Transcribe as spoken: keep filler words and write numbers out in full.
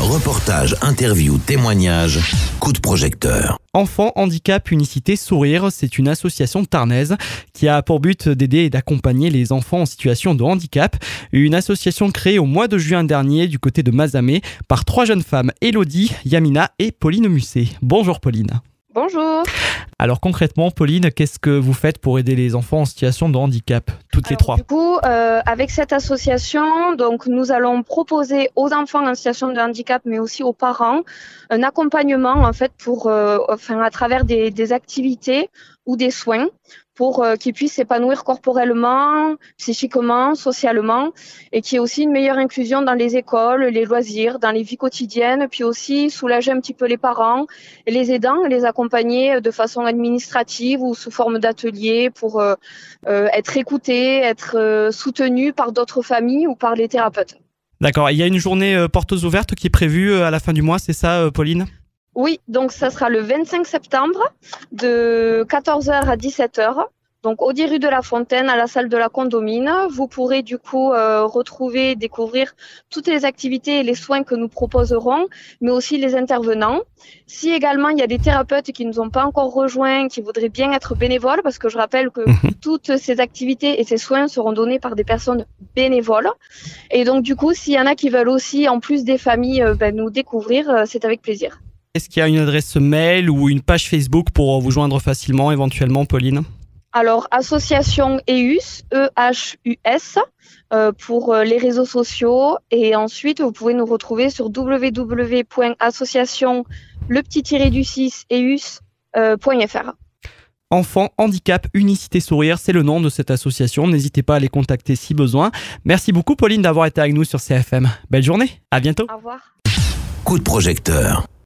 Reportages, interviews, témoignages, coup de projecteur. Enfants, Handicap, Unicité, Sourire, c'est une association tarnaise qui a pour but d'aider et d'accompagner les enfants en situation de handicap. Une association créée au mois de juin dernier du côté de Mazamet par trois jeunes femmes, Elodie, Yamina et Pauline Musset. Bonjour Pauline. Bonjour. Alors concrètement, Pauline, qu'est-ce que vous faites pour aider les enfants en situation de handicap, toutes Alors, les trois? Du coup, euh, avec cette association, donc nous allons proposer aux enfants en situation de handicap, mais aussi aux parents, un accompagnement en fait pour, euh, enfin à travers des, des activités ou des soins pour euh, qu'ils puissent s'épanouir corporellement, psychiquement, socialement, et qu'il y ait aussi une meilleure inclusion dans les écoles, les loisirs, dans les vies quotidiennes, puis aussi soulager un petit peu les parents et les aidants, les accompagner de façon administrative ou sous forme d'ateliers pour euh, euh, être écoutés, être euh, soutenus par d'autres familles ou par les thérapeutes. D'accord, il y a une journée euh, portes ouvertes qui est prévue euh, à la fin du mois, c'est ça euh, Pauline? Oui, donc ça sera le vingt-cinq septembre de quatorze heures à dix-sept heures. Donc au dix rue de la Fontaine, à la salle de la Condomine. Vous pourrez du coup euh, retrouver, découvrir toutes les activités et les soins que nous proposerons, mais aussi les intervenants. Si également il y a des thérapeutes qui ne nous ont pas encore rejoints, qui voudraient bien être bénévoles, parce que je rappelle que toutes ces activités et ces soins seront donnés par des personnes bénévoles. Et donc du coup, s'il y en a qui veulent aussi, en plus des familles, euh, ben, nous découvrir, euh, c'est avec plaisir. Est-ce qu'il y a une adresse mail ou une page Facebook pour vous joindre facilement éventuellement, Pauline? Alors, association E U S, E H U S, euh, pour les réseaux sociaux. Et ensuite, vous pouvez nous retrouver sur w w w point association le petit du six e u s point f r. Enfants, Handicap, Unicité, Sourire, c'est le nom de cette association. N'hésitez pas à les contacter si besoin. Merci beaucoup, Pauline, d'avoir été avec nous sur C F M. Belle journée, à bientôt. Au revoir. Coup de projecteur.